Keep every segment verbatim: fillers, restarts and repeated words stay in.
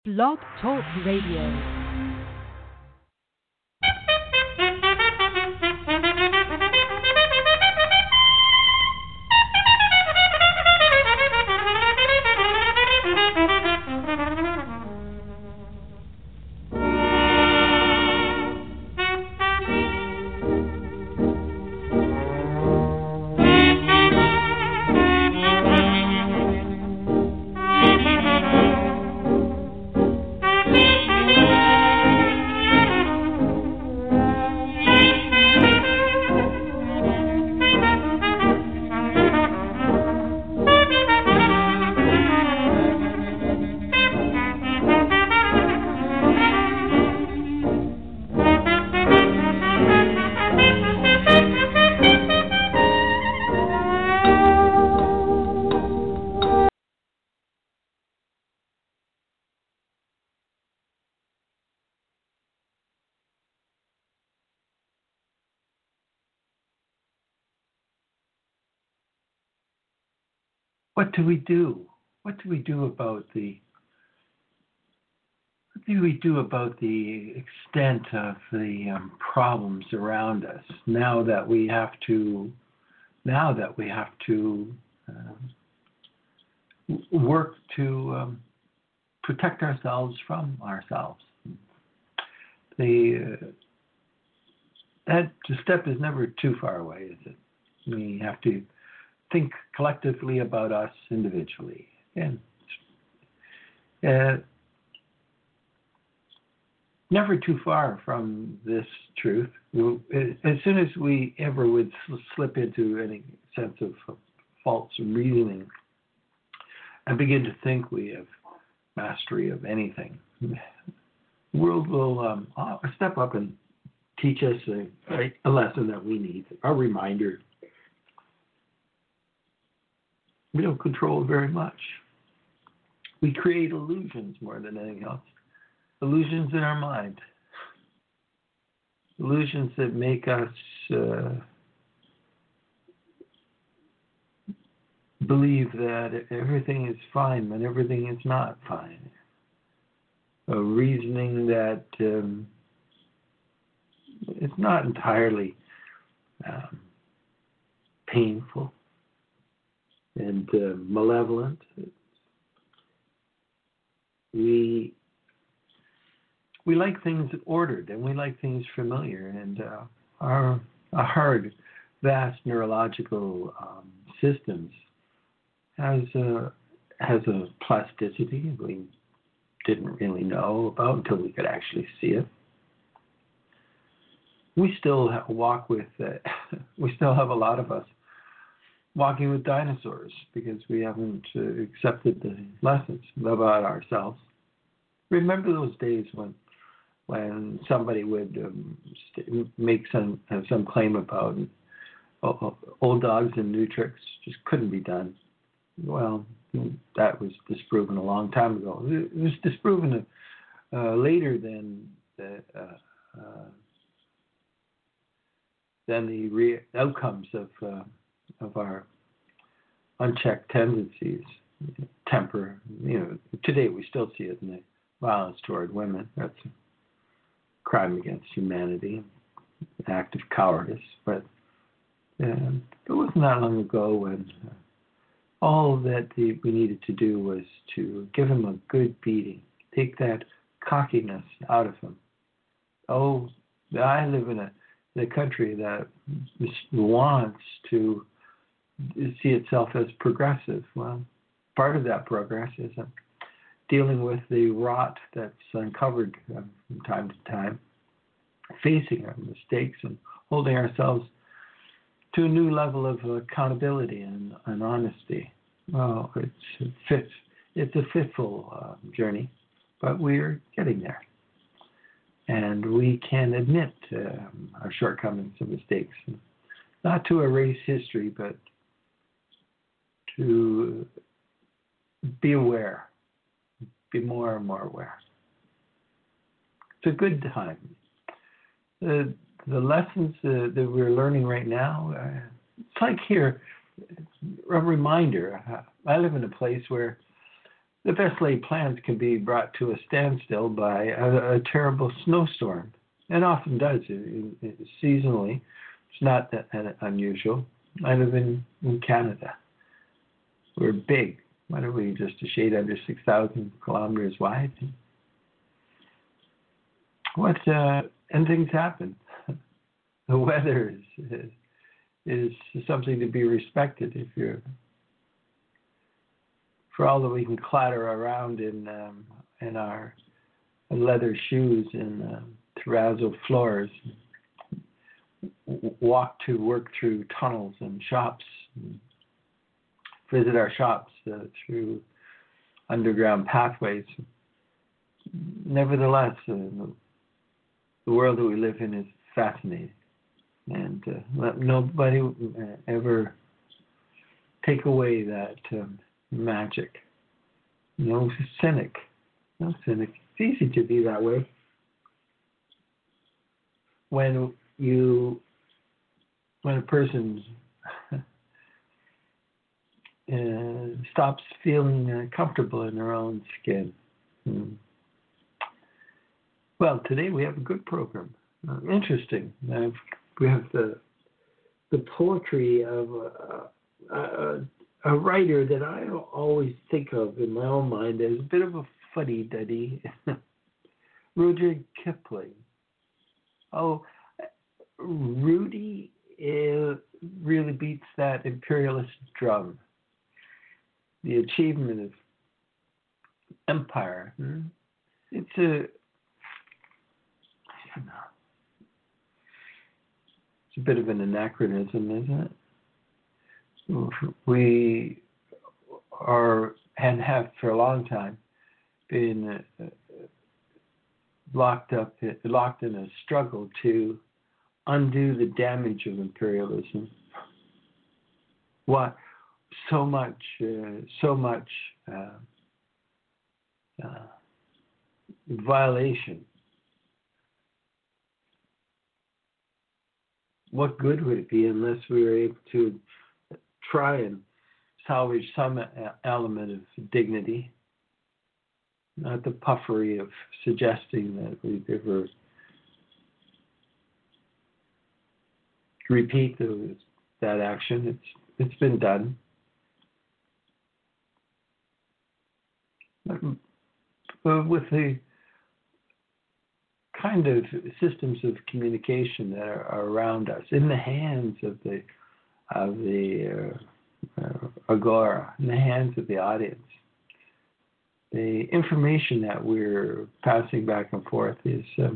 Blog Talk Radio. What do we do? What do we do about the what do we do about the extent of the um, problems around us now that we have to now that we have to uh, work to um, protect ourselves from ourselves? The uh, that step is never too far away, is it? We have to think collectively about us individually. And uh, never too far from this truth. As soon as we ever would slip into any sense of false reasoning and begin to think we have mastery of anything, the world will um, step up and teach us a, a lesson that we need, a reminder. We don't control very much. We create illusions more than anything else. Illusions in our mind. Illusions that make us uh, believe that everything is fine when everything is not fine. A reasoning that um, is not entirely um, painful and uh, malevolent. We we like things ordered, and we like things familiar, and uh, our our hard, vast neurological um, systems has a has a plasticity we didn't really know about until we could actually see it. We still have walk with uh, we still have a lot of us walking with dinosaurs because we haven't uh, accepted the lessons about ourselves. Remember those days when when somebody would um, st- make some have some claim about uh, old dogs and new tricks just couldn't be done. Well, that was disproven a long time ago. It was disproven uh, later than the uh, uh, than the re- outcomes of uh, of our unchecked tendencies, temper. You know, today we still see it in the violence toward women. That's a crime against humanity, an act of cowardice. But uh, it wasn't that long ago when uh, all that the, we needed to do was to give him a good beating, take that cockiness out of him. Oh, I live in a, in a country that wants to see itself as progressive. Well, part of that progress is uh, dealing with the rot that's uncovered uh, from time to time, facing our mistakes and holding ourselves to a new level of accountability and, and honesty. Well, it's a fit, it's a fitful uh, journey, but we're getting there. And we can admit um, our shortcomings and mistakes, not to erase history, but to be aware, be more and more aware. It's a good time. The, the lessons uh, that we're learning right now, uh, it's like here, a reminder. I live in a place where the best laid plans can be brought to a standstill by a, a terrible snowstorm. It often does, it, it, it, seasonally. It's not that unusual. I live in, in Canada. We're big. What are we, just a shade under six thousand kilometers wide? What, uh, and things happen. The weather is, is, is something to be respected. If you're, for all that we can clatter around in, um, in our leather shoes and um, terrazzo floors, walk to work through tunnels and shops, and visit our shops uh, through underground pathways. Nevertheless, uh, the world that we live in is fascinating, and uh, let nobody ever take away that um, magic. No cynic, no cynic. It's easy to be that way when you, when a person uh, stops feeling uh, comfortable in their own skin. Hmm. Well, today we have a good program. Uh, interesting. Uh, we have the the poetry of a, a, a writer that I always think of in my own mind as a bit of a fuddy-duddy, Rudyard Kipling. Oh, Rudy uh, really beats that imperialist drum. The achievement of empire. Hmm? It's a, I don't know. It's a bit of an anachronism, isn't it? We are and have for a long time been uh, locked up, locked in a struggle to undo the damage of imperialism. What so much, uh, so much uh, uh, violation. What good would it be unless we were able to try and salvage some element of dignity, not the puffery of suggesting that we'd ever repeat those, that action. It's it's been done. But with the kind of systems of communication that are, are around us, in the hands of the of the uh, uh, agora, in the hands of the audience, the information that we're passing back and forth is um,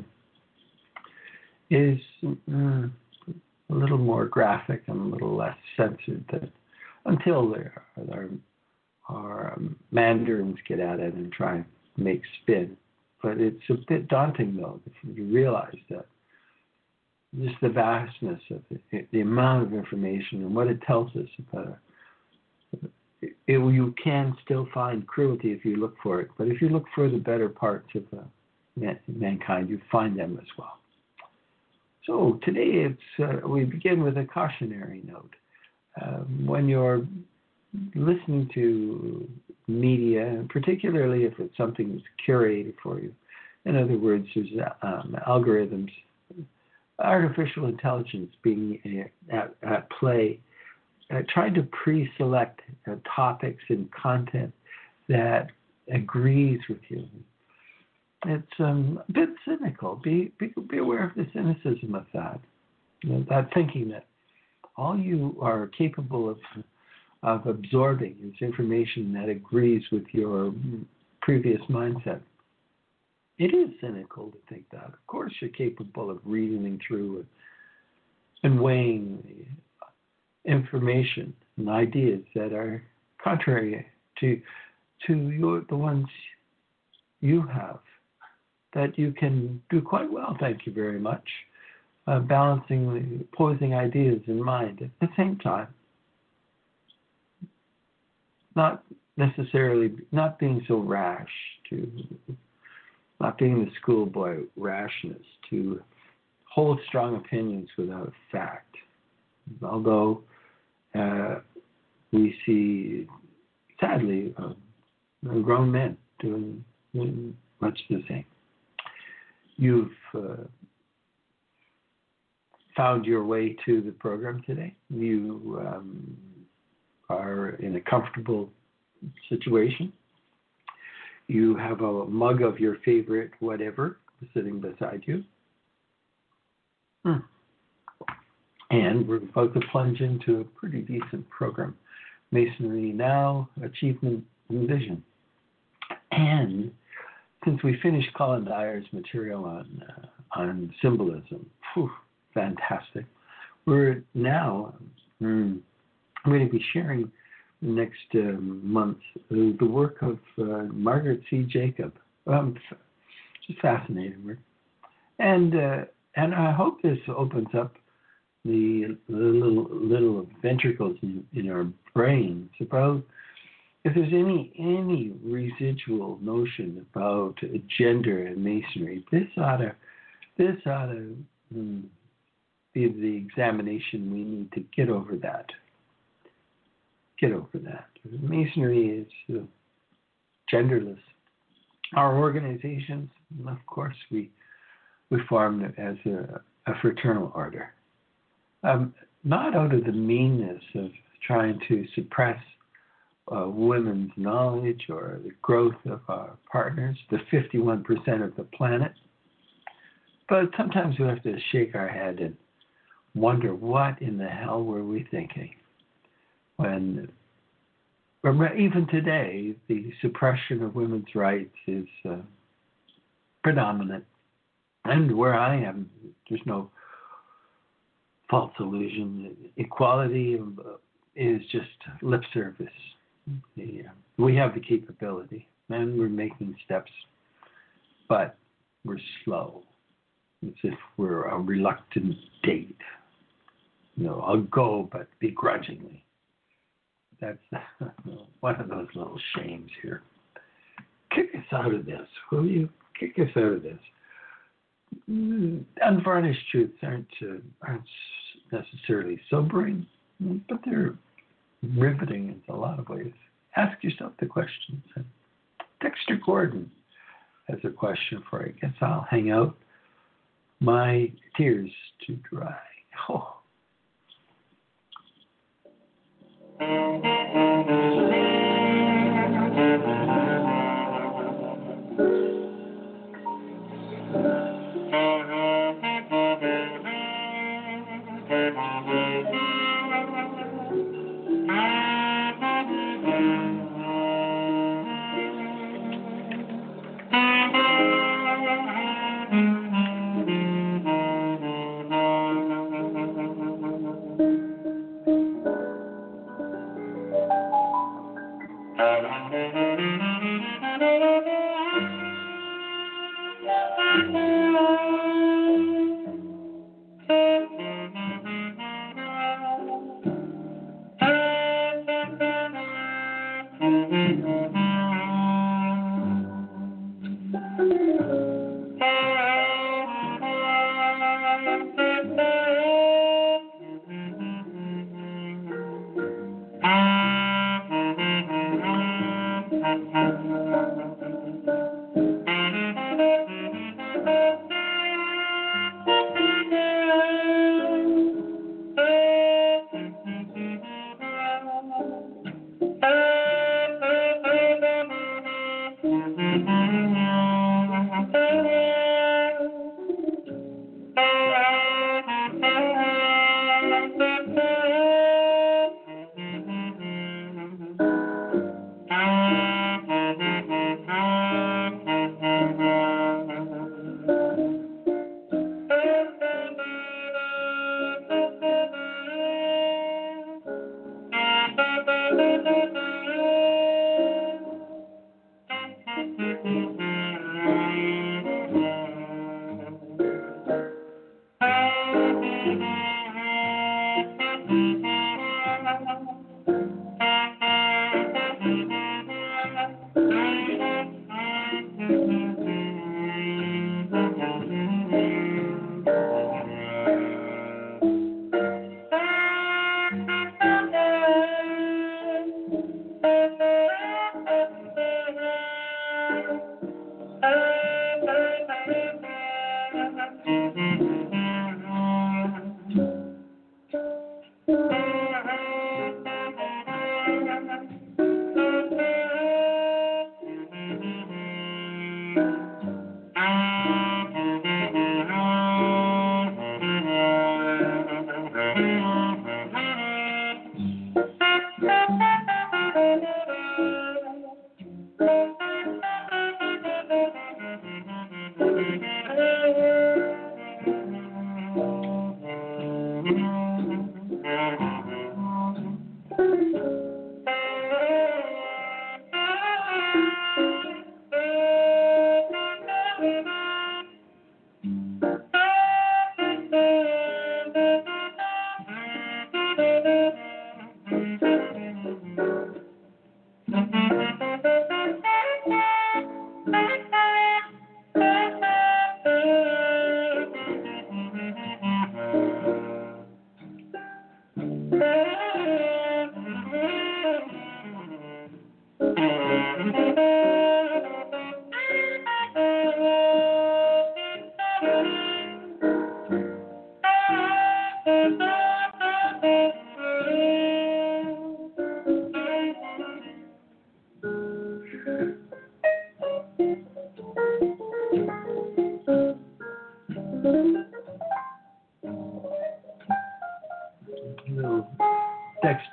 is uh, a little more graphic and a little less censored than until there are, our um, mandarins get at it and try and make spin. But it's a bit daunting, though, if you realize that just the vastness of it, the amount of information and what it tells us about it. It, it. You can still find cruelty if you look for it, but if you look for the better parts of uh, man, mankind, you find them as well. So today it's uh, we begin with a cautionary note. Um, when you're listening to media, and particularly if it's something that's curated for you, in other words, there's um, algorithms, artificial intelligence being at, at play, uh, trying to pre-select uh, topics and content that agrees with you. It's um, a bit cynical. Be, be be aware of the cynicism of that. You know, that thinking that all you are capable of of absorbing is information that agrees with your previous mindset. It is cynical to think that. Of course, you're capable of reasoning through and weighing the information and ideas that are contrary to to your the ones you have. That you can do quite well, thank you very much, uh, balancing the opposing ideas in mind at the same time. Not necessarily, not being so rash, to not being the schoolboy rashness, to hold strong opinions without fact. Although uh, we see, sadly, uh, grown men doing, doing much the same. You've uh, found your way to the program today. You um, are in a comfortable situation. You have a mug of your favorite whatever sitting beside you. Hmm. And we're about to plunge into a pretty decent program. Masonry Now, Achievement and Vision. And since we finished Colin Dyer's material on uh, on symbolism, whew, fantastic. We're now mm, going to be sharing next uh, month uh, the work of uh, Margaret C. Jacob. Um, just fascinating work. And uh, and I hope this opens up the, the little little ventricles in, in our brains about if there's any any residual notion about gender and masonry. This ought to this ought to mm, be the examination we need to get over that. Get over that. Masonry is uh, genderless. Our organizations, of course, we we formed as a, a fraternal order, um, not out of the meanness of trying to suppress uh, women's knowledge or the growth of our partners, the fifty-one percent of the planet, but sometimes we have to shake our head and wonder what in the hell were we thinking when, even today, the suppression of women's rights is uh, predominant. And where I am, there's no false illusion. Equality is just lip service. Yeah. We have the capability, and we're making steps, but we're slow. It's if we're a reluctant date. You know, I'll go, but begrudgingly. That's one of those little shames here. Kick us out of this, will you? Kick us out of this. Unvarnished truths aren't uh, aren't necessarily sobering, but they're riveting in a lot of ways. Ask yourself the questions. Dexter Gordon has a question for you. I guess I'll hang out my tears to dry. Oh.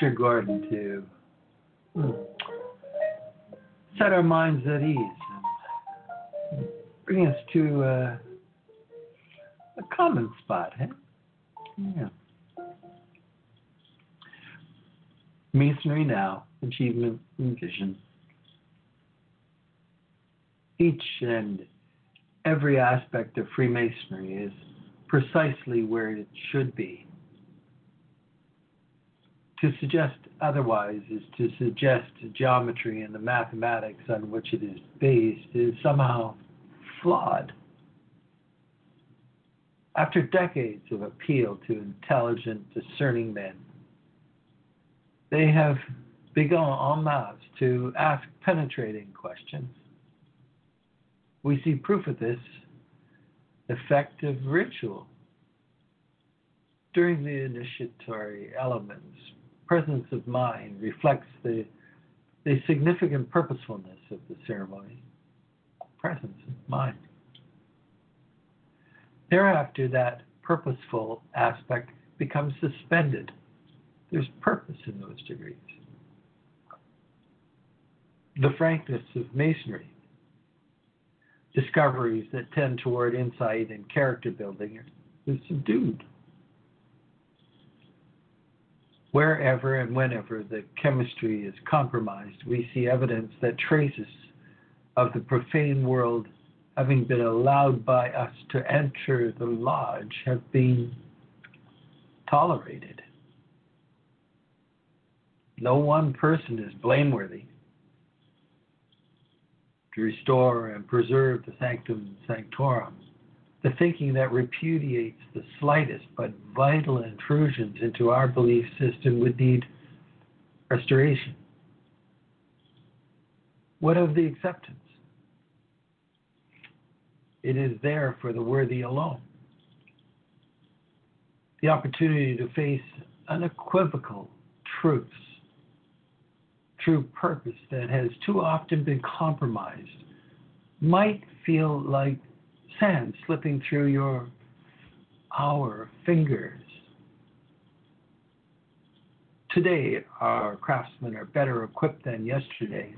Mister Gordon to hmm, set our minds at ease and bring us to uh, a common spot, huh? Yeah. Masonry Now, Achievement and Vision. Each and every aspect of Freemasonry is precisely where it should be. To suggest otherwise is to suggest geometry and the mathematics on which it is based is somehow flawed. After decades of appeal to intelligent, discerning men, they have begun en masse to ask penetrating questions. We see proof of this effective ritual. During the initiatory elements, presence of mind reflects the, the significant purposefulness of the ceremony. Presence of mind. Thereafter, that purposeful aspect becomes suspended. There's purpose in those degrees. The frankness of Masonry, discoveries that tend toward insight and character building, is subdued. Wherever and whenever the chemistry is compromised, we see evidence that traces of the profane world having been allowed by us to enter the lodge have been tolerated. No one person is blameworthy. To restore and preserve the sanctum sanctorum, the thinking that repudiates the slightest but vital intrusions into our belief system would need restoration. What of the acceptance? It is there for the worthy alone. The opportunity to face unequivocal truths, true purpose that has too often been compromised, might feel like sand slipping through your our fingers. Today, our craftsmen are better equipped than yesterday's.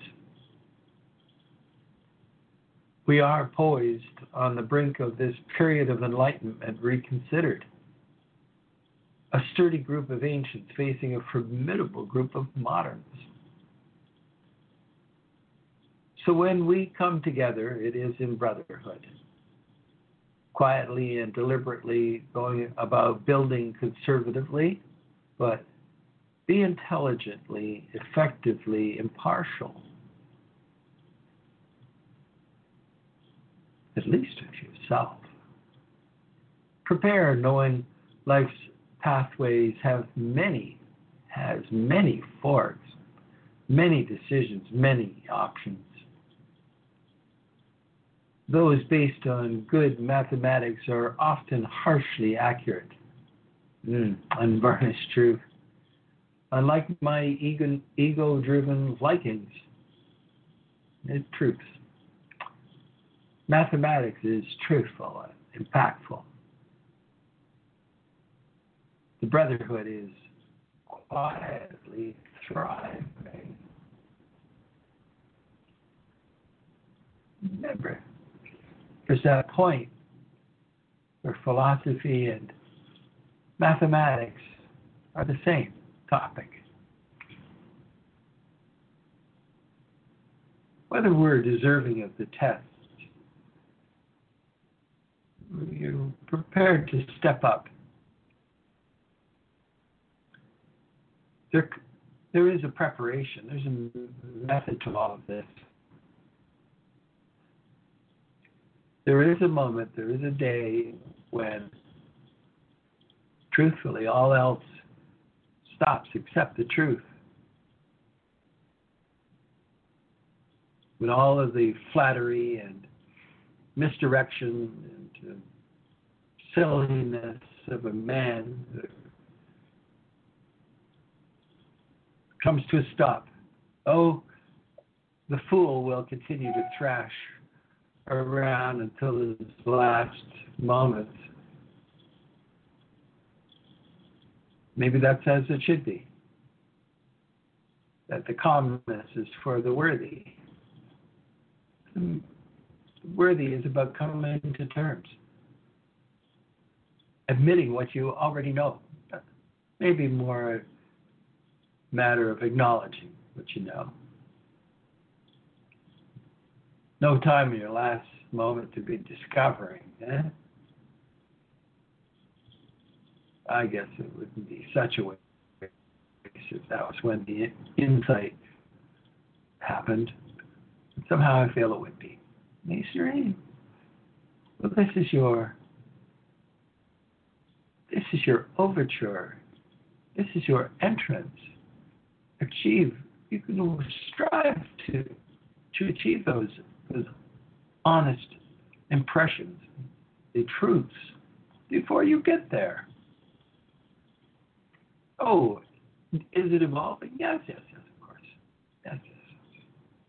We are poised on the brink of this period of enlightenment reconsidered. A sturdy group of ancients facing a formidable group of moderns. So when we come together, it is in brotherhood, quietly and deliberately going about building conservatively, but be intelligently, effectively impartial. At least of yourself. Prepare knowing life's pathways have many, has many forks, many decisions, many options. Those based on good mathematics are often harshly accurate, mm, unvarnished truth. Unlike my ego, ego-driven likings, it truths. Mathematics is truthful and impactful. The brotherhood is quietly thriving. Remember, there's that point where philosophy and mathematics are the same topic. Whether we're deserving of the test, you're prepared to step up. There, there is a preparation. There's a method to all of this. There is a moment, there is a day when, truthfully, all else stops except the truth. When all of the flattery and misdirection and uh, silliness of a man comes to a stop. Oh, the fool will continue to thrash around until his last moment. Maybe that's as it should be. that the calmness is for the worthy. The worthy is about coming to terms, admitting what you already know. Maybe more a matter of acknowledging what you know. No time in your last moment to be discovering. Eh? I guess it wouldn't be such a waste if that was when the insight happened. Somehow I feel it would be. Masonry. Well, this is your. This is your overture. This is your entrance. Achieve. You can strive to to achieve those those honest impressions, the truths, before you get there. Oh, is it evolving? Yes, yes, yes, of course. Yes, yes, yes.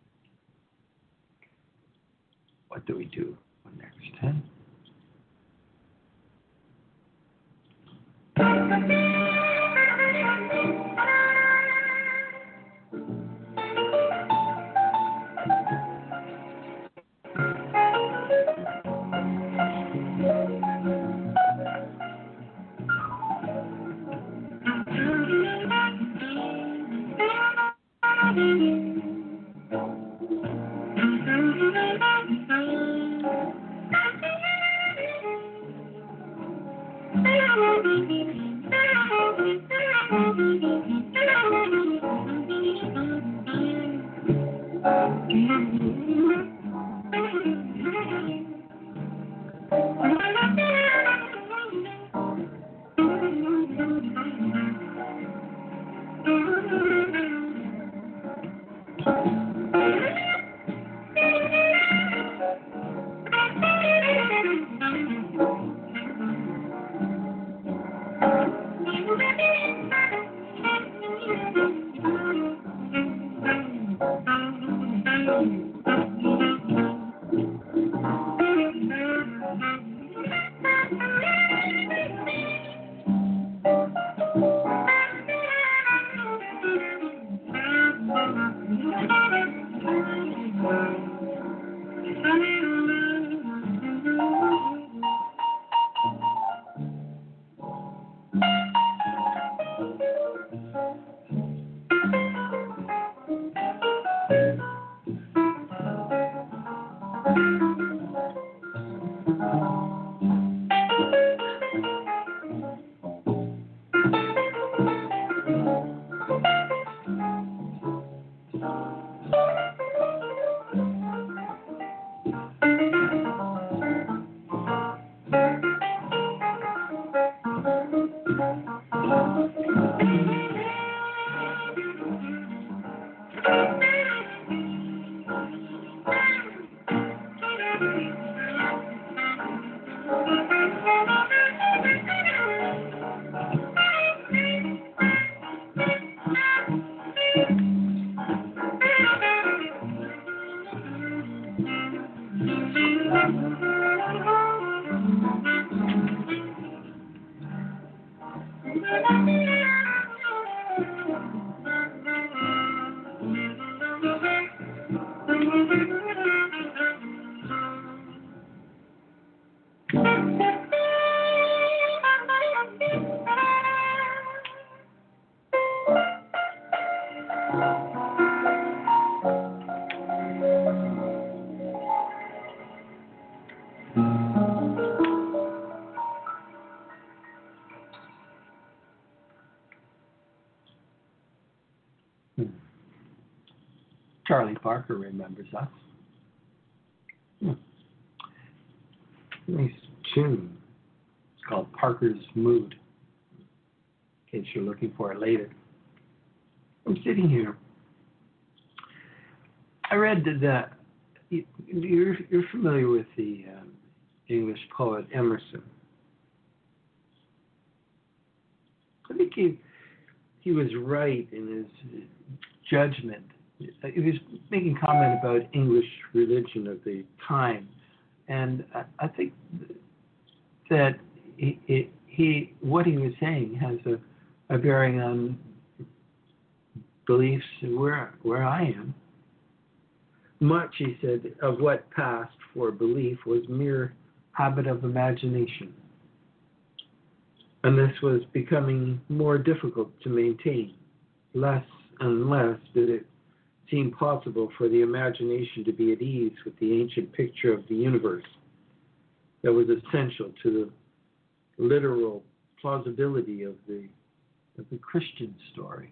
What do we do next? Huh? Charlie Parker remembers us. Hmm. Nice tune. It's called Parker's Mood, in case you're looking for it later. I'm sitting here. I read that you're, you're familiar with the um, English poet Emerson. I think he, he was right in his judgment. He was making comment about English religion of the time, and I, I think that he, he, what he was saying has a, a bearing on beliefs where, where I am. Much, he said, of what passed for belief was mere habit of imagination. And this was becoming more difficult to maintain. Less and less did it seem possible for the imagination to be at ease with the ancient picture of the universe that was essential to the literal plausibility of the, of the Christian story.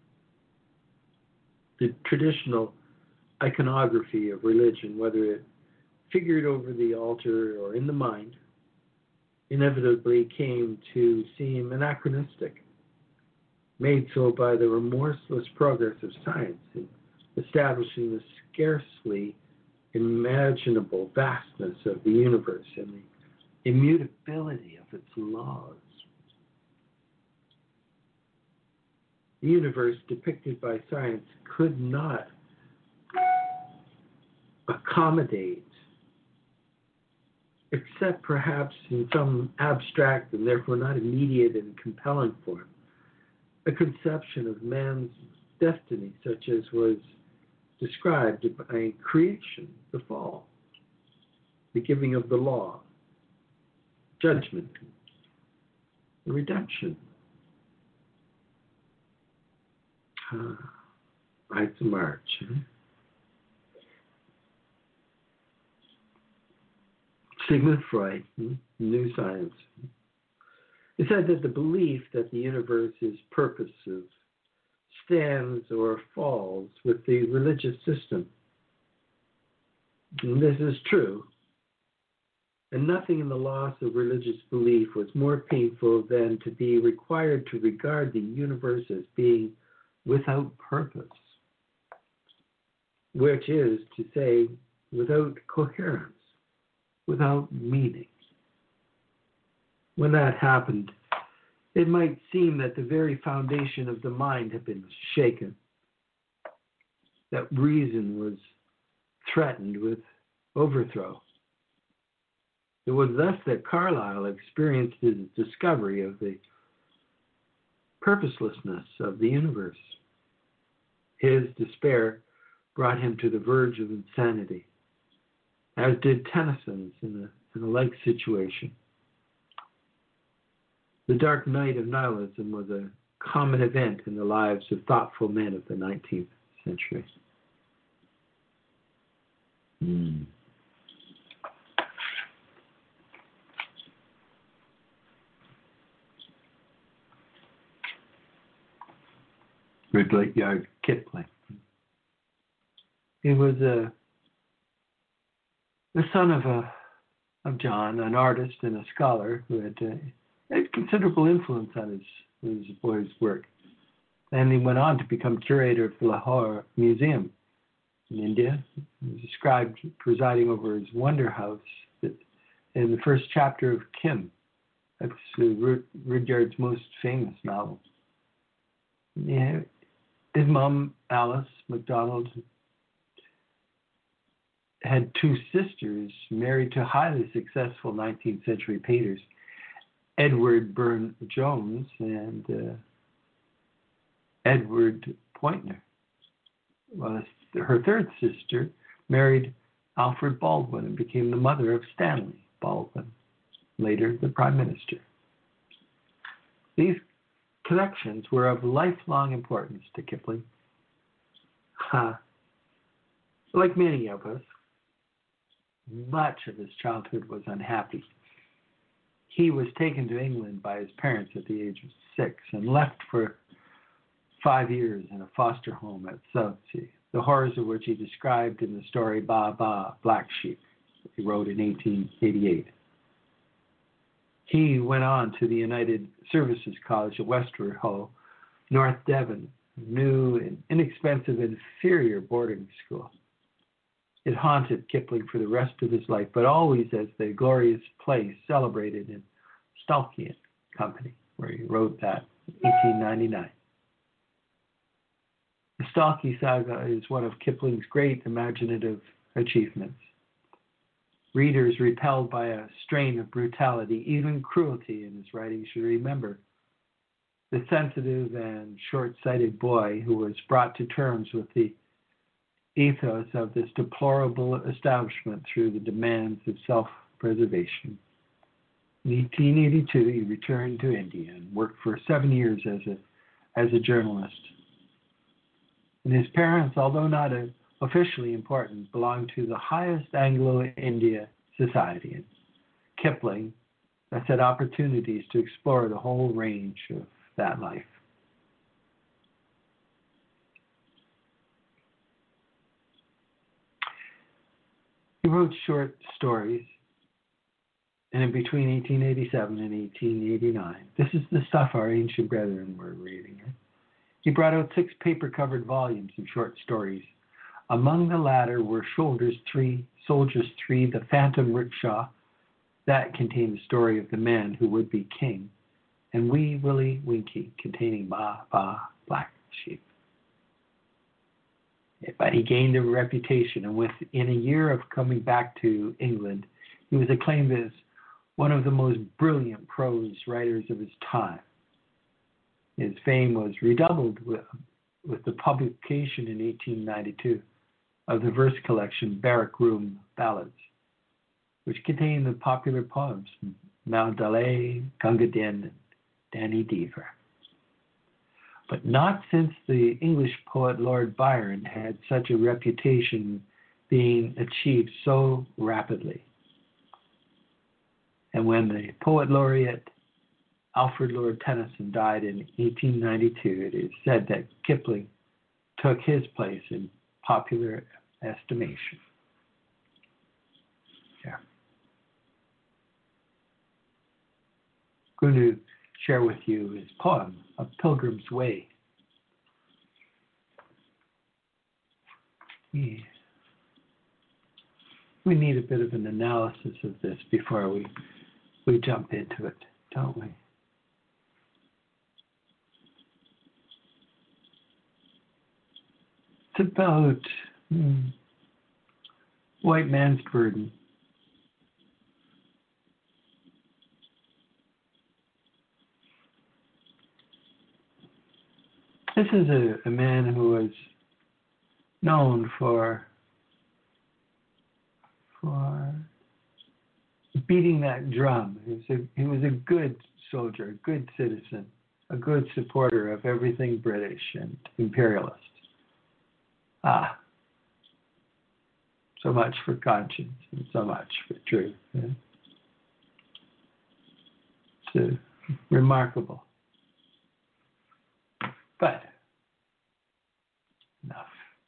The traditional iconography of religion, whether it figured over the altar or in the mind, inevitably came to seem anachronistic, made so by the remorseless progress of science in establishing the scarcely imaginable vastness of the universe and the immutability of its laws. The universe depicted by science could not accommodate, except perhaps in some abstract and therefore not immediate and compelling form, a conception of man's destiny such as was described by creation, the fall, the giving of the law, judgment, the redemption. Uh, Ides of March. Huh? Sigmund Freud, hmm? New Science. It said that the belief that the universe is purposive stands or falls with the religious system. And this is true. And nothing in the loss of religious belief was more painful than to be required to regard the universe as being without purpose, which is to say, without coherence, without meaning. When that happened, it might seem that the very foundation of the mind had been shaken, that reason was threatened with overthrow. It was thus that Carlyle experienced his discovery of the purposelessness of the universe. His despair brought him to the verge of insanity, as did Tennyson's in a, in a like situation. The dark night of nihilism was a common event in the lives of thoughtful men of the nineteenth century. Mm. Rudyard Kipling. He was a the son of a of John, an artist and a scholar who had, uh, had considerable influence on his his boy's work, and he went on to become curator of the Lahore Museum in India. He was described presiding over his Wonder House in the first chapter of Kim. That's uh, Rudyard's most famous novel. Yeah. His mom, Alice MacDonald, had two sisters married to highly successful nineteenth century painters, Edward Burne-Jones and uh, Edward Poynter. Well, her third sister married Alfred Baldwin and became the mother of Stanley Baldwin, later the Prime Minister. These connections were of lifelong importance to Kipling. Uh, like many of us, much of his childhood was unhappy. He was taken to England by his parents at the age of six and left for five years in a foster home at Southsea, the horrors of which he described in the story Ba Ba, Black Sheep, he wrote in eighteen eighty-eight. He went on to the United Services College at Westward Ho, North Devon, a new and inexpensive inferior boarding school. It haunted Kipling for the rest of his life, but always as the glorious place celebrated in Stalky and Company, where he wrote that in eighteen ninety-nine. The Stalky saga is one of Kipling's great imaginative achievements. Readers repelled by a strain of brutality, even cruelty in his writing, should remember the sensitive and short-sighted boy who was brought to terms with the ethos of this deplorable establishment through the demands of self-preservation. In eighteen eighty-two, he returned to India and worked for seven years as a as a journalist. And his parents, although not a, officially important, belonged to the highest Anglo-India society. And Kipling thus had opportunities to explore the whole range of that life. He wrote short stories, and in between eighteen eighty-seven and eighteen eighty-nine, this is the stuff our ancient brethren were reading. He brought out six paper-covered volumes of short stories. Among the latter were Soldiers Three, Soldiers Three, The Phantom Rickshaw, that contained the story of the man who would be king, and Wee Willie Winkie, containing Ba Ba Black Sheep. But he gained a reputation, and within a year of coming back to England, he was acclaimed as one of the most brilliant prose writers of his time. His fame was redoubled with, with the publication in eighteen ninety-two of the verse collection Barrack Room Ballads, which contained the popular poems Mount Daley, Gunga Din, and Danny Deever. But not since the English poet Lord Byron had such a reputation being achieved so rapidly. And when the poet laureate Alfred Lord Tennyson died in eighteen ninety-two, it is said that Kipling took his place in popular estimation. Yeah. I'm going to share with you his poem, A Pilgrim's Way. We, we need a bit of an analysis of this before we, we jump into it, don't we? It's about hmm, white man's burden. This is a, a man who was known for for beating that drum. He was a, he was a good soldier, a good citizen, a good supporter of everything British and imperialist. Ah, so much for conscience and so much for truth. Yeah? It's uh, remarkable. But enough.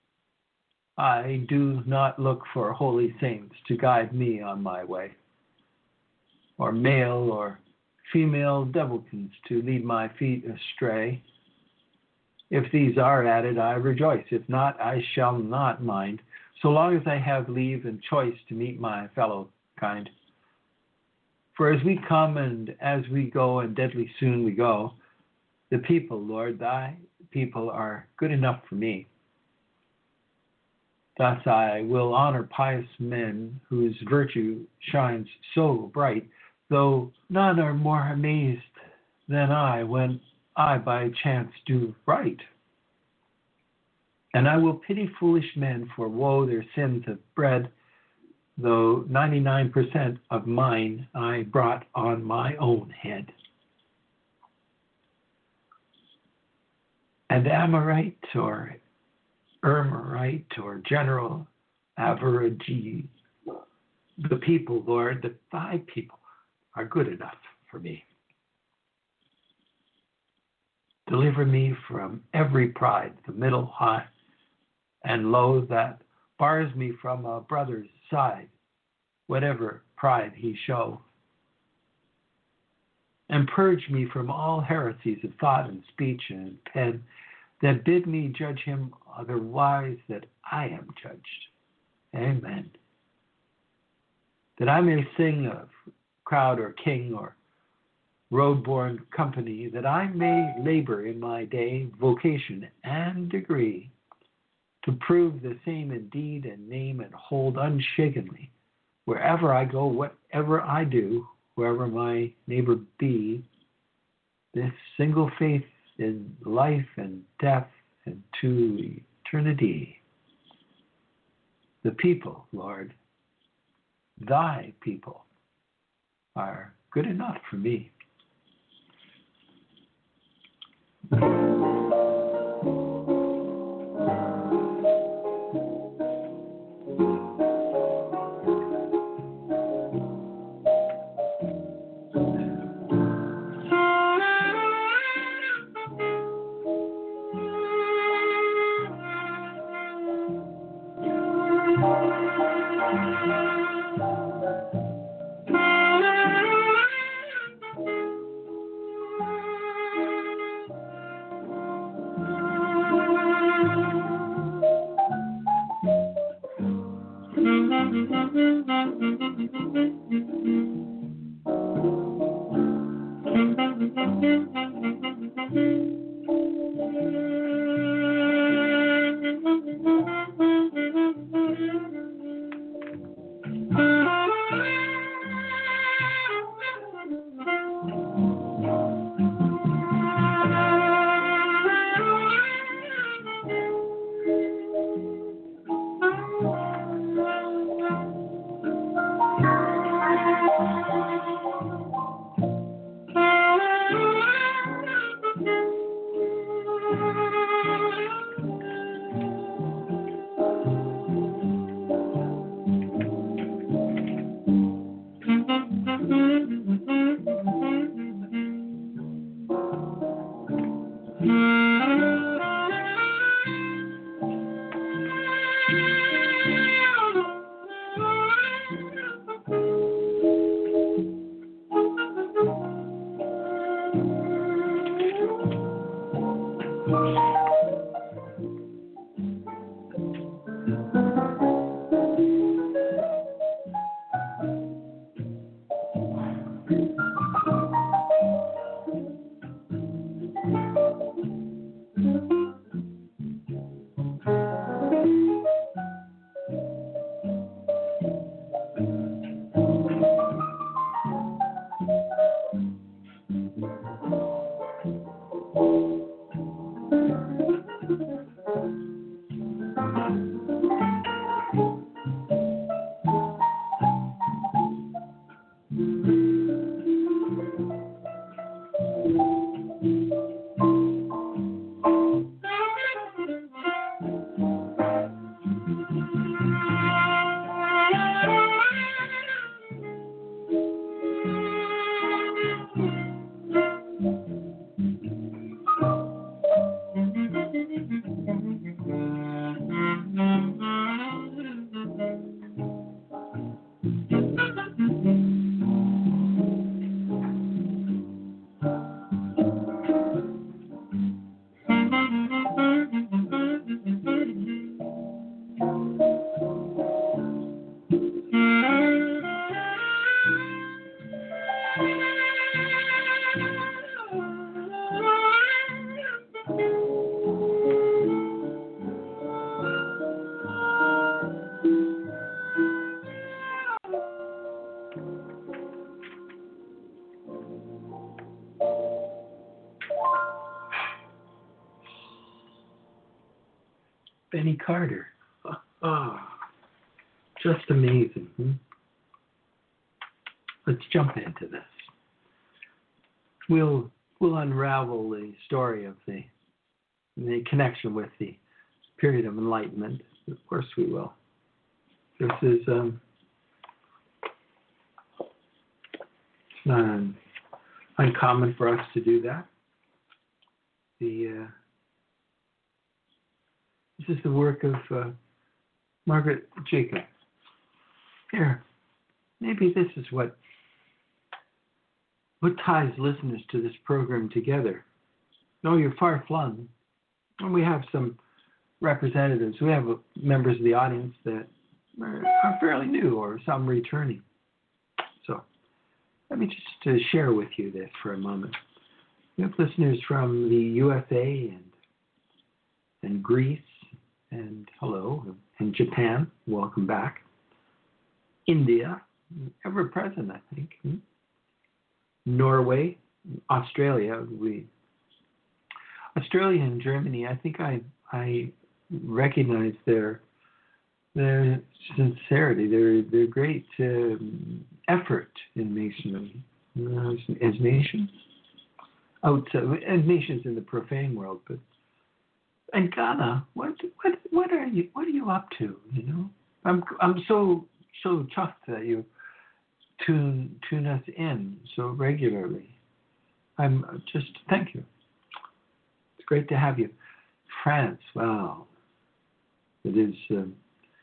I do not look for holy saints to guide me on my way, or male or female devilkins to lead my feet astray. If these are added, I rejoice. If not, I shall not mind, so long as I have leave and choice to meet my fellow kind. For as we come and as we go, and deadly soon we go, the people, Lord, thy people are good enough for me. Thus I will honor pious men whose virtue shines so bright, though none are more amazed than I when I by chance do right. And I will pity foolish men, for woe their sins have bred, though ninety-nine percent of mine I brought on my own head. And Amorite or Ermorite or General Average, the people, Lord, that thy people are good enough for me. Deliver me from every pride, the middle, high, and low, that bars me from a brother's side, whatever pride he show. And purge me from all heresies of thought and speech and pen, that bid me judge him otherwise that I am judged. Amen. That I may sing of crowd or king or road-borne company, that I may labor in my day, vocation, and degree, to prove the same in deed and name, and hold unshakenly, wherever I go, whatever I do, whoever my neighbor be, this single faith in life and death and to eternity. The people, Lord, thy people, are good enough for me. Benny Carter. Oh, oh, just amazing. Hmm? Let's jump into this. We'll we'll unravel the story of the the connection with the period of enlightenment. Of course, we will. This is um, it's not un, uncommon for us to do that. The uh, This is the work of uh, Margaret Jacob. Here, maybe this is what what ties listeners to this program together. No, you're far flung, and we have some representatives. We have members of the audience that are, are fairly new, or some returning. So, let me just uh, share with you this for a moment. We have listeners from the U S A and and Greece. And hello, and Japan, welcome back. India, ever present, I think. Hmm? Norway, Australia, we Australia and Germany. I think I I recognize their their sincerity, their their great um, effort in Masonry uh, as, as nations, outside as nations in the profane world. But and Ghana, what what what are you what are you up to? You know, I'm I'm so so chuffed that you tune tune us in so regularly. I'm just thank you. It's great to have you. France, wow, it is. Um,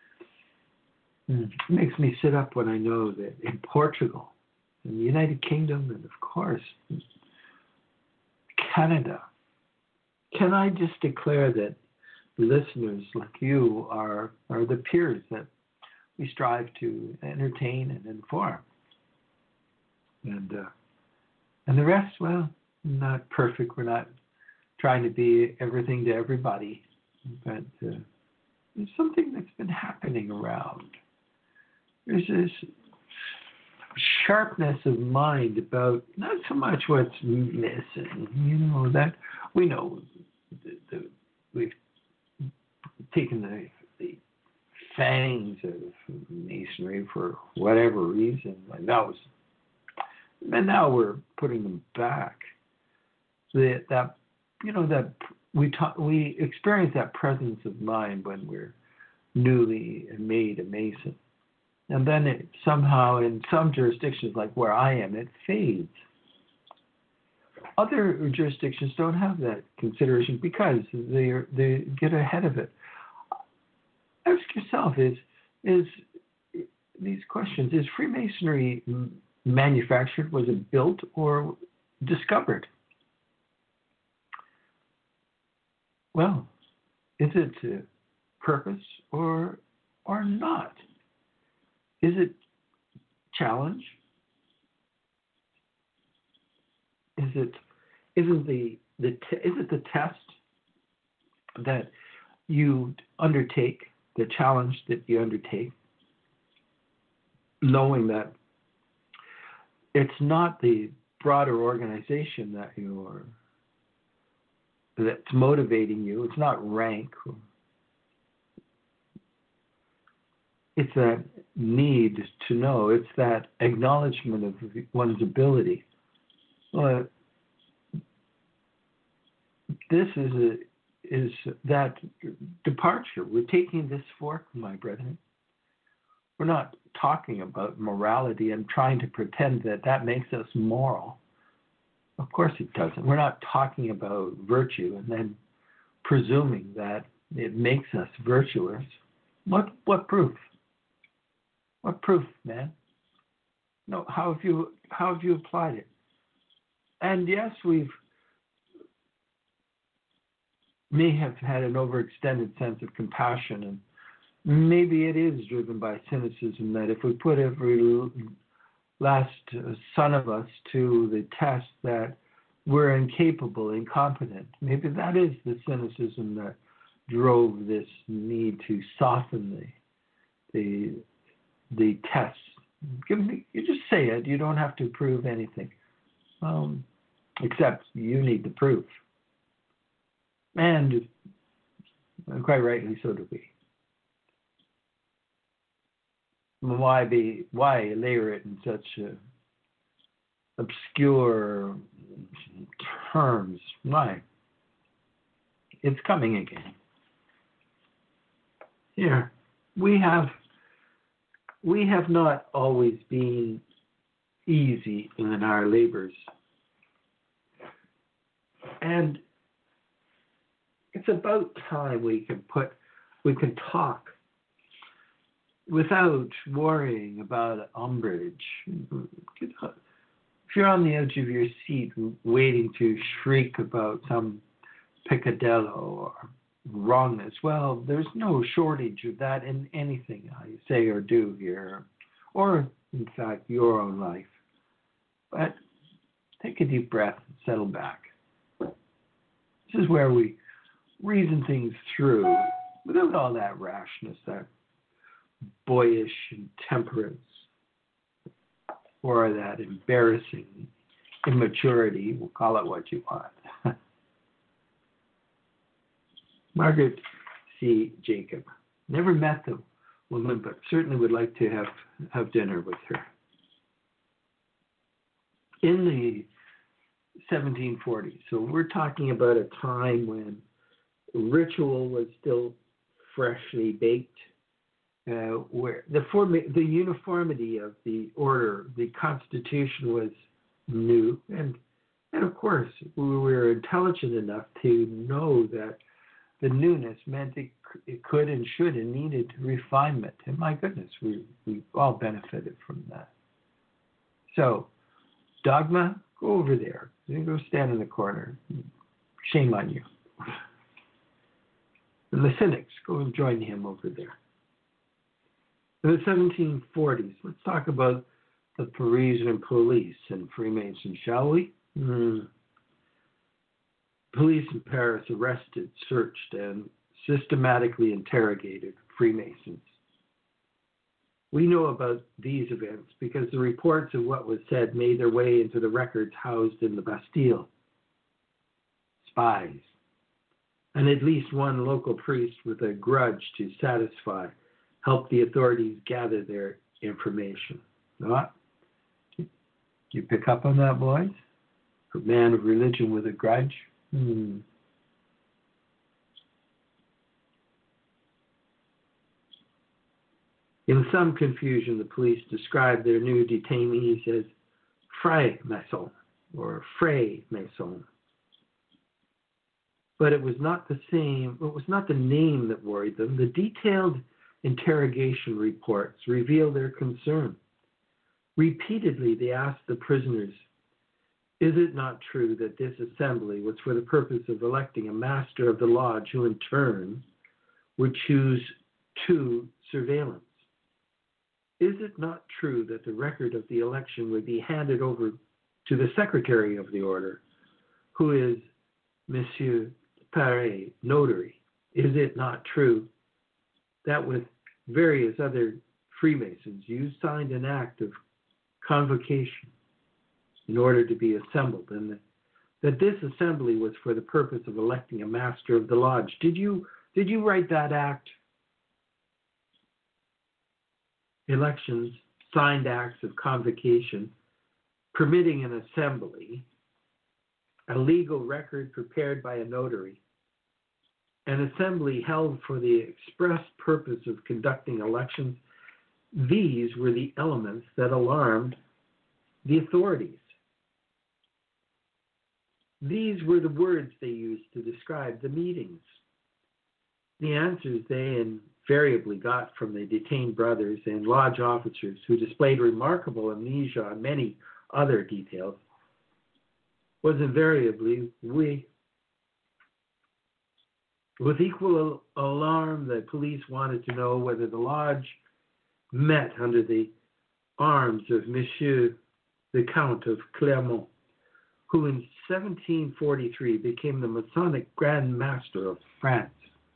it makes me sit up when I know that in Portugal, in the United Kingdom, and of course Canada. Can I just declare that listeners like you are are the peers that we strive to entertain and inform, and uh, and the rest, well, not perfect. We're not trying to be everything to everybody, but uh, there's something that's been happening around. There's this sharpness of mind about not so much what's missing, you know, that we know the, the, we've taken the, the fangs of Masonry for whatever reason, and that was, and now we're putting them back. The, that you know that we ta- we experience that presence of mind when we're newly made a Mason. And then it somehow, in some jurisdictions, like where I am, it fades. Other jurisdictions don't have that consideration because they they get ahead of it. Ask yourself: Is is these questions? Is Freemasonry manufactured? Was it built or discovered? Well, is it uh, purpose or or not? Is it challenge? Is it isn't the the te- is it the test that you undertake, the challenge that you undertake, knowing that it's not the broader organization that you're that's motivating you. It's not rank. It's that need to know. It's that acknowledgement of one's ability. Well, this is a, is that departure. We're taking this fork, my brethren. We're not talking about morality and trying to pretend that that makes us moral. Of course it doesn't. We're not talking about virtue and then presuming that it makes us virtuous. What what proof? What proof, man? No, how have you how have you applied it? And yes, we've may have had an overextended sense of compassion, and maybe it is driven by cynicism that if we put every last son of us to the test that we're incapable, incompetent, maybe that is the cynicism that drove this need to soften the the the tests. Give me, you just say it. You don't have to prove anything, um, except you need the proof. And quite rightly, so do we. Why be? Why layer it in such uh, obscure terms? Why? It's coming again. Here, we have. We have not always been easy in our labors. And it's about time we can put, we can talk without worrying about umbrage. If you're on the edge of your seat waiting to shriek about some peccadillo or wrongness, well, there's no shortage of that in anything I say or do here, or in fact your own life. But take a deep breath and settle back. This is where we reason things through without all that rashness, that boyish intemperance, or that embarrassing immaturity, we'll call it what you want. Margaret C. Jacob. Never met the woman, but certainly would like to have, have dinner with her. In the seventeen forties, so we're talking about a time when ritual was still freshly baked, uh, where the form, the uniformity of the order, the Constitution was new, and and of course we were intelligent enough to know that the newness meant it, it could and should and needed refinement. And my goodness, we we all benefited from that. So, dogma, go over there. You go stand in the corner. Shame on you. And the cynics, go and join him over there. In the seventeen forties, let's talk about the Parisian police and Freemasons, shall we? Mm. Police in Paris arrested, searched, and systematically interrogated Freemasons. We know about these events because the reports of what was said made their way into the records housed in the Bastille. Spies. And at least one local priest with a grudge to satisfy helped the authorities gather their information. What? Do you pick up on that, boys? A man of religion with a grudge? Hmm. In some confusion, the police described their new detainees as Freemason or Freymason. But it was not the same, it was not the name that worried them. The detailed interrogation reports reveal their concern. Repeatedly, they asked the prisoners, is it not true that this assembly was for the purpose of electing a master of the lodge who in turn would choose two surveillants? Is it not true that the record of the election would be handed over to the secretary of the order, who is Monsieur Paré, notary? Is it not true that with various other Freemasons you signed an act of convocation in order to be assembled, and that this assembly was for the purpose of electing a master of the lodge? Did you did you write that act? Elections, signed acts of convocation, permitting an assembly, a legal record prepared by a notary, an assembly held for the express purpose of conducting elections. These were the elements that alarmed the authorities. These were the words they used to describe the meetings. The answers they invariably got from the detained brothers and lodge officers, who displayed remarkable amnesia on many other details, was invariably we. With equal alarm, the police wanted to know whether the lodge met under the arms of Monsieur the Count of Clermont, who in seventeen forty-three became the Masonic Grand Master of France.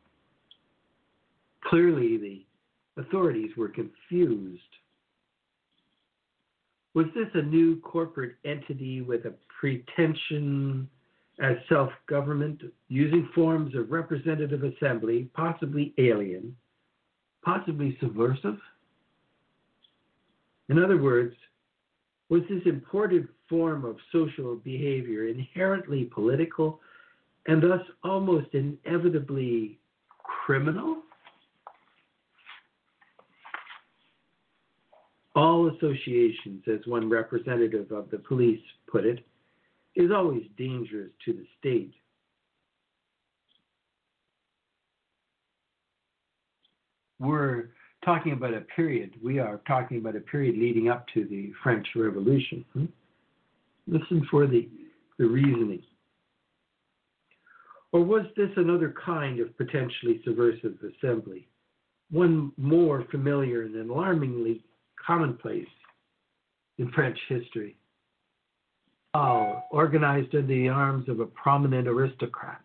Clearly, the authorities were confused. Was this a new corporate entity with a pretension as self-government, using forms of representative assembly, possibly alien, possibly subversive? In other words, was this imported form of social behavior inherently political and thus almost inevitably criminal? All associations, as one representative of the police put it, is always dangerous to the state. We're talking about a period, we are talking about a period leading up to the French Revolution. Hmm? Listen for the, the reasoning. Or was this another kind of potentially subversive assembly, one more familiar and alarmingly commonplace in French history? Oh, organized under the arms of a prominent aristocrat.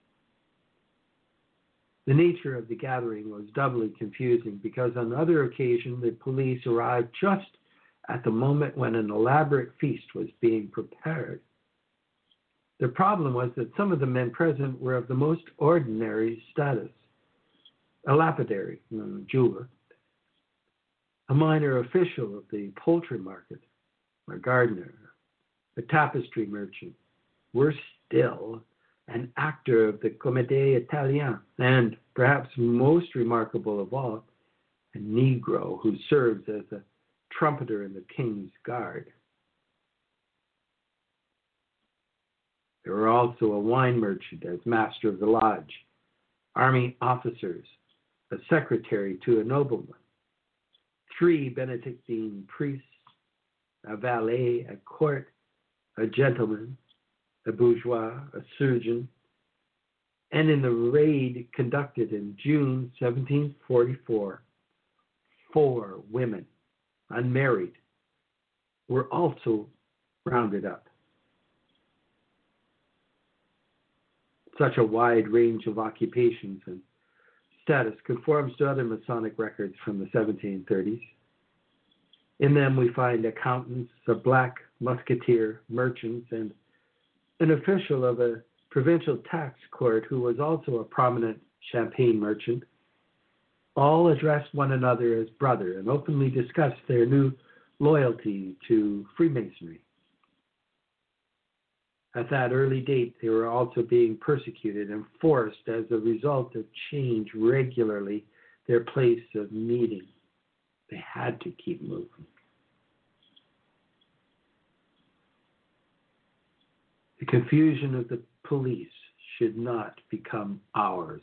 The nature of the gathering was doubly confusing because on other occasions the police arrived just at the moment when an elaborate feast was being prepared. The problem was that some of the men present were of the most ordinary status: a lapidary, a jeweler, a minor official of the poultry market, a gardener, a tapestry merchant, worse still, an actor of the Comédie Italienne, and, perhaps most remarkable of all, a Negro who serves as a trumpeter in the King's Guard. There were also a wine merchant as master of the lodge, army officers, a secretary to a nobleman, three Benedictine priests, a valet at court, a gentleman, a bourgeois, a surgeon, and in the raid conducted in June seventeen forty-four, four women, unmarried, were also rounded up. Such a wide range of occupations and status conforms to other Masonic records from the seventeen thirties. In them we find accountants, a black musketeer, merchants, and an official of a provincial tax court who was also a prominent champagne merchant. All addressed one another as brother and openly discussed their new loyalty to Freemasonry. At that early date, they were also being persecuted and forced, as a result of change, regularly their place of meeting. They had to keep moving. The confusion of the police should not become ours.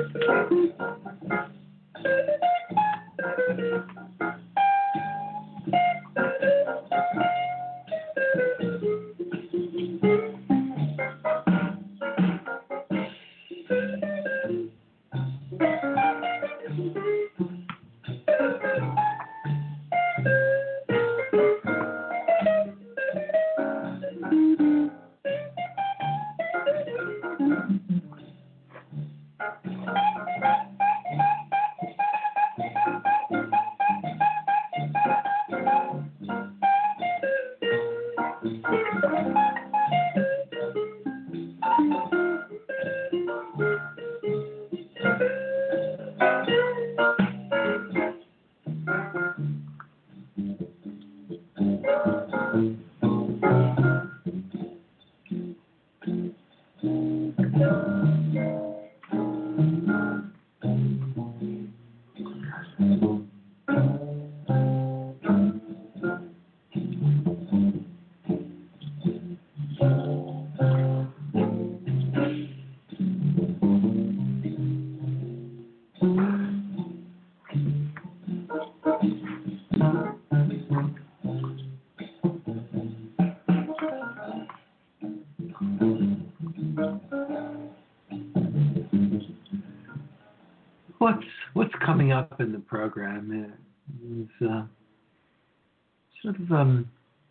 What's what's coming up in the program is uh, sort of um,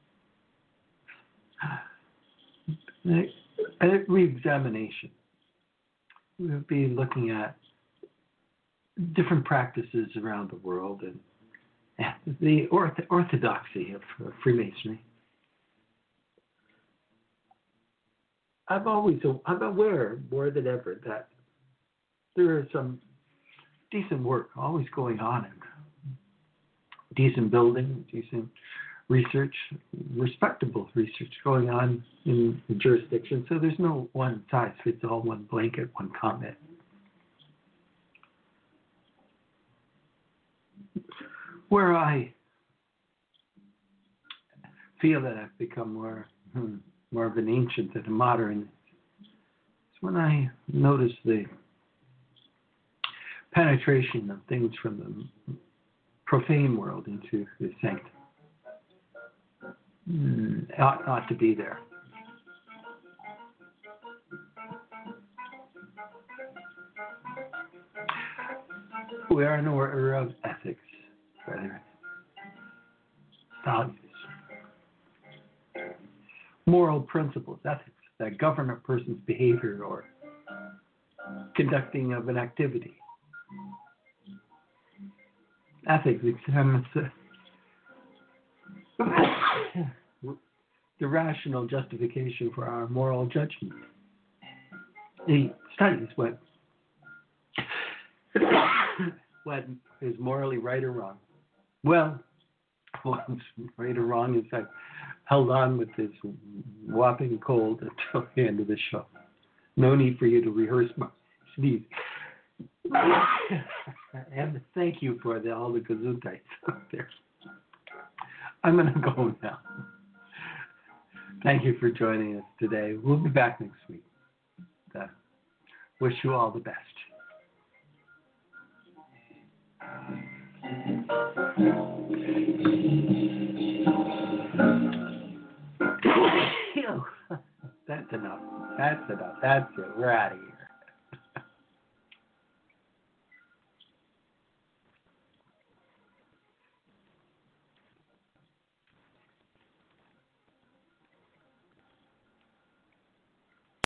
a, a re-examination. We'll be looking at different practices around the world and, and the orth- orthodoxy of uh, Freemasonry. I'm always I'm aware more than ever that there is some decent work always going on, and decent building, decent research, respectable research going on in the jurisdiction. So there's no one size fits all, one blanket, one comment. Where I feel that I've become more hmm, more of an ancient than a modern is when I notice the penetration of things from the profane world into the sanctum. Mm, ought not to be there. We are an order of ethics, rather values, moral principles, ethics that govern a person's behavior or conducting of an activity. Ethics examines the rational justification for our moral judgment. It studies what, what is morally right or wrong. Well, what's right or wrong is I held on with this whopping cold until the end of the show. No need for you to rehearse my sneeze. And thank you for the, all the gesundheits out there. I'm going to go now. Thank you for joining us today. We'll be back next week. Uh, wish you all the best. That's enough. That's enough. That's it. We're out of here.